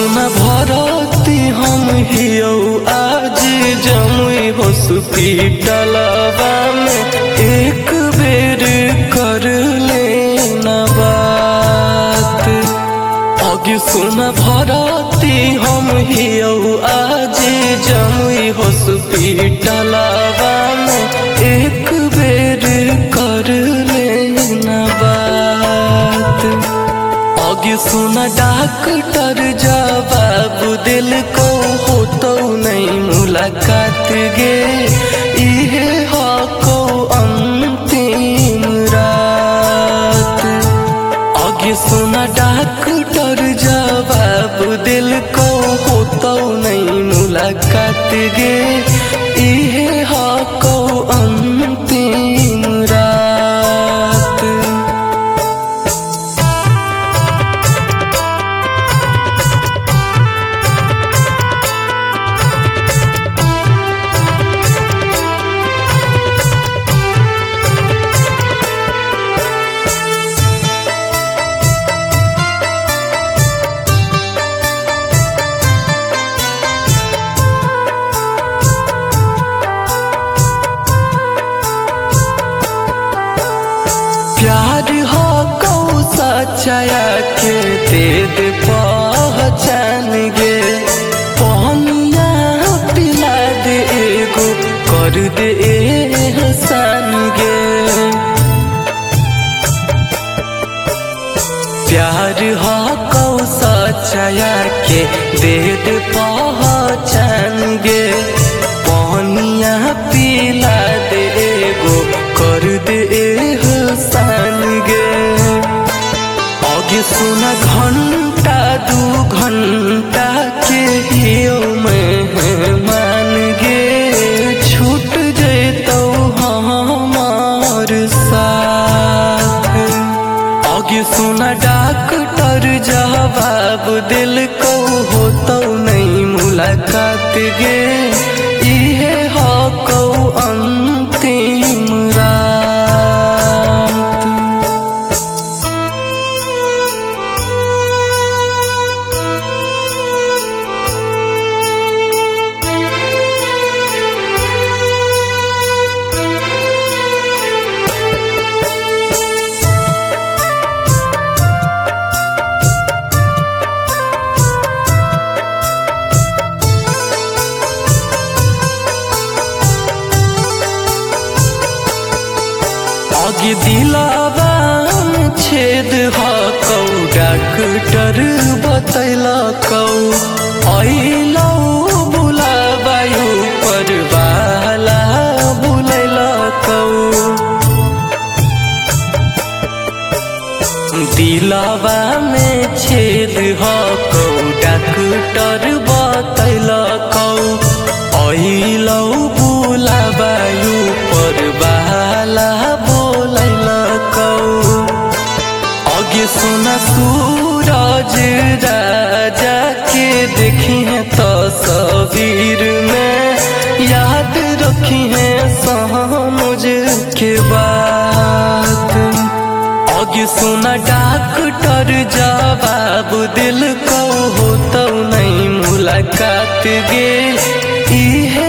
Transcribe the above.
सुना भरती हम हियो आज जमुई हॉस्पिटलवा में एक बेर कर लेना बात। आगे सुना भरती हम हियो आज जमुई हॉस्पिटलवा में एक बेर कर लेना बात। आगे सुना डॉक्टर जवाब दिल को हो तो नहीं मुलाकात गे इहे को अंतिम रात। आगे सुना डॉक्टर जवाब दिल को हो तो नहीं मुलाकात गे इहे को अंतिम रात। प्यार हो कौ सच्चाया के दे दे पहचान गे पहनिया पिला दे एगो कर दे एहसान गे। प्यार हो कौ सच्चाया के दे दे पहचान गे पहनिया पिला दे एगो कर दे एहसान गे। आगे सुना घंटा दू घंटा के हियो मेहमान गे छूट जैतो हमार साथ। आगे सुना डॉक्टर जवाब दिल को हो तो नहीं मुलाकात गे इहे को अंतिम रात। आगे दिलावा में छेद हकौ डॉक्टर बतैला कौ अइलौ बुलावायु पर वाला बुलैला कौ। दिलावा में छेद हकौ डॉक्टर बतैला कौ अइलौ बुलावायु पर वाला आगे सुना सूरज राजा के देखी है तस्वीर में याद रखी है समझ के बात। आगे सुना डॉक्टर जवाब दिल को हो तो नहीं मुलाकात गे इहे